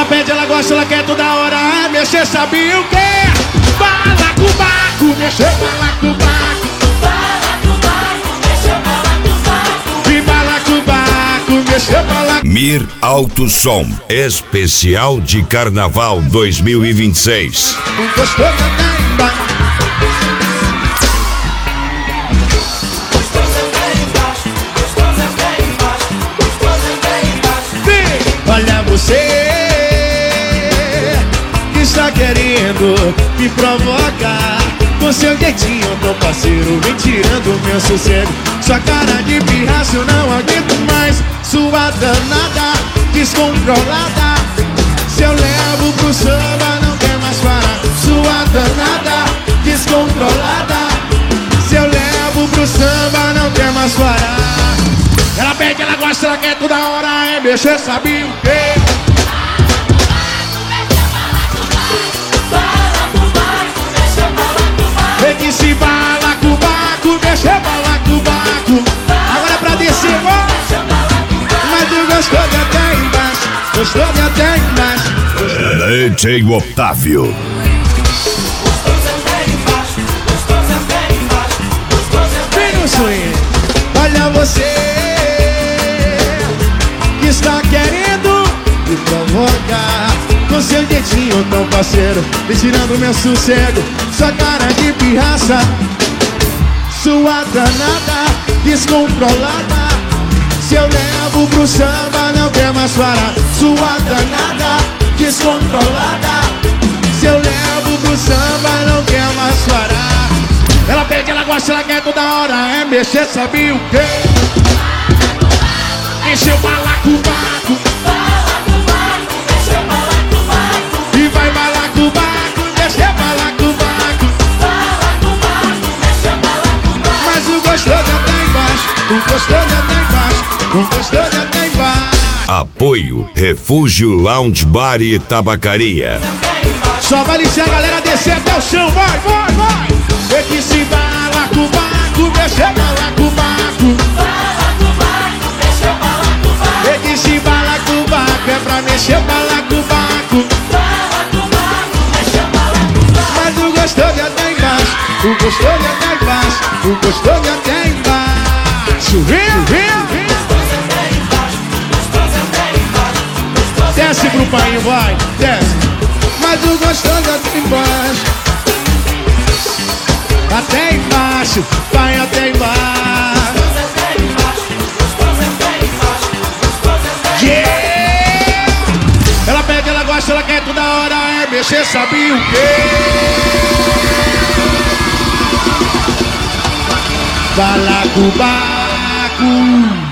pede, ela gosta, ela quer toda hora mexer, sabe o quê? Balacobaco, mexer, balacobaco. Balacobaco, mexer, balacobaco. E balacobaco, mexer, balacobaco. Mir Alto Som, especial de Carnaval 2026. Gostou da temba? Olha você que está querendo me provocar com seu jeitinho tão parceiro, vem tirando meu sossego. Sua cara de pirraça eu não aguento mais. Sua danada, descontrolada, se eu levo pro samba não quer mais parar. Sua danada, descontrolada, se eu levo pro samba não quer mais parar. Ela pede, ela gosta, ela quer toda hora mexer, sabe o quê? Balacobaco, mexer, balacobaco. Vem que se balacobaco, mexer, balacobaco. Agora é pra descer, ó. Mas tu gostou de até embaixo, gostou de até embaixo. DJ Otávio. Vem no swing. Olha você que está querendo me provocar com seu jeitinho tão parceiro, me tirando meu sossego. Sua cara de pirraça, sua danada, descontrolada, se eu levo pro samba não quer mais parar. Sua danada, descontrolada, se eu levo pro samba não quer mais parar. Ela pede, ela gosta, ela quer toda hora mexer, sabe o quê? Mexer o balacobaco. Balacobaco, mexer, balacobaco. E vai balacobaco, mexer balacobaco. Balacobaco, mexer, balacobaco. Mas o gostoso até embaixo, o gostoso até embaixo, o gostoso até embaixo. Apoio Refúgio Lounge Bar e Tabacaria. Só vai se a galera descer até o chão, vai, vai, vai. Vê que se balacobaco, mexer balacobaco. Balacobaco, mexer, balacobaco. Vê que se balacobaco é pra mexer balacobaco. Balacobaco, mexer, balacobaco. Mas o gostoso até embaixo, o gostoso até embaixo, o gostoso até embaixo. Vem, vem, vem. Desce pro pai, vai, desce. Mas o gostoso até embaixo, até embaixo, vai até embaixo. Yeah! Ela pede, ela gosta, ela quer toda hora mexer, sabe o quê? Balacobaco.